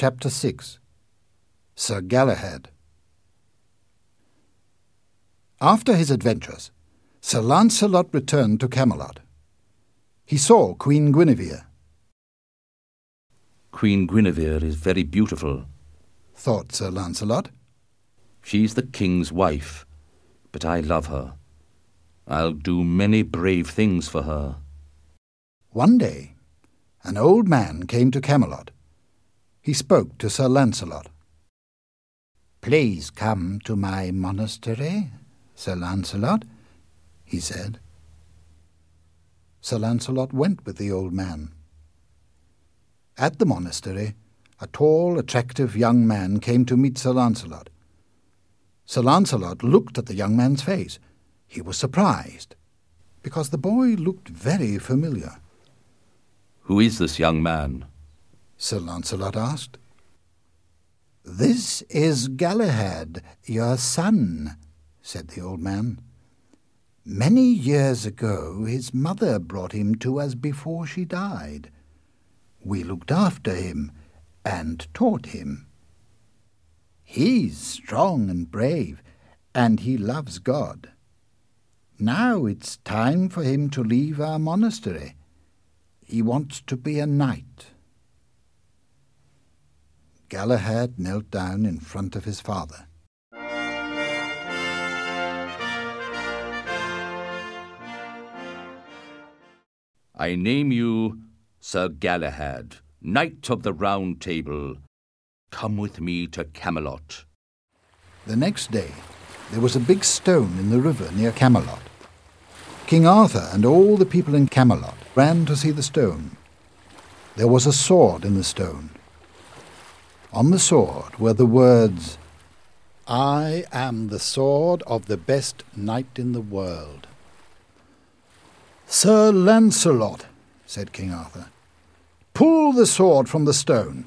Chapter 6. Sir Galahad. After his adventures, Sir Lancelot returned to Camelot. He saw Queen Guinevere. Queen Guinevere is very beautiful, Thought Sir Lancelot. She's the king's wife, but I love her. I'll do many brave things for her. One day, an old man came to Camelot. He spoke to Sir Lancelot. "Please come to my monastery, Sir Lancelot," he said. Sir Lancelot went with the old man. At the monastery, a tall, attractive young man came to meet Sir Lancelot. Sir Lancelot looked at the young man's face. He was surprised, because the boy looked very familiar. Who is this young man? Sir Lancelot asked. "This is Galahad, your son," said the old man. "Many years ago his mother brought him to us before she died. We looked after him and taught him. He's strong and brave, and he loves God. Now it's time for him to leave our monastery. He wants to be a knight." Galahad knelt down in front of his father. I name you Sir Galahad, Knight of the Round Table. Come with me to Camelot. The next day there was a big stone in the river near Camelot. King Arthur and all the people in Camelot ran to see the stone. There was a sword in the stone. On the sword were the words, "I am the sword of the best knight in the world." "Sir Lancelot," said King Arthur, "pull the sword from the stone."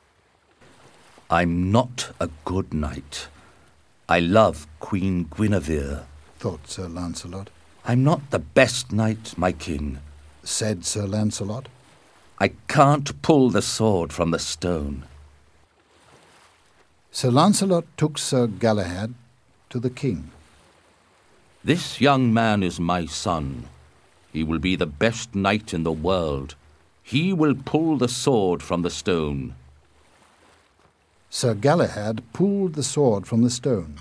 I'm not a good knight. I love Queen Guinevere, thought Sir Lancelot. I'm not the best knight, my king, said Sir Lancelot. I can't pull the sword from the stone. Sir Lancelot took Sir Galahad to the king. This young man is my son. He will be the best knight in the world. He will pull the sword from the stone. Sir Galahad pulled the sword from the stone.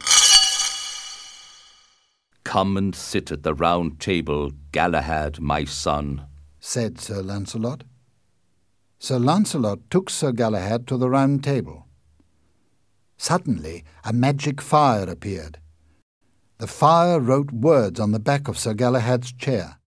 Come and sit at the round table, Galahad, my son, said Sir Lancelot. Sir Lancelot took Sir Galahad to the round table. Suddenly a magic fire appeared. The fire wrote words on the back of Sir Galahad's chair.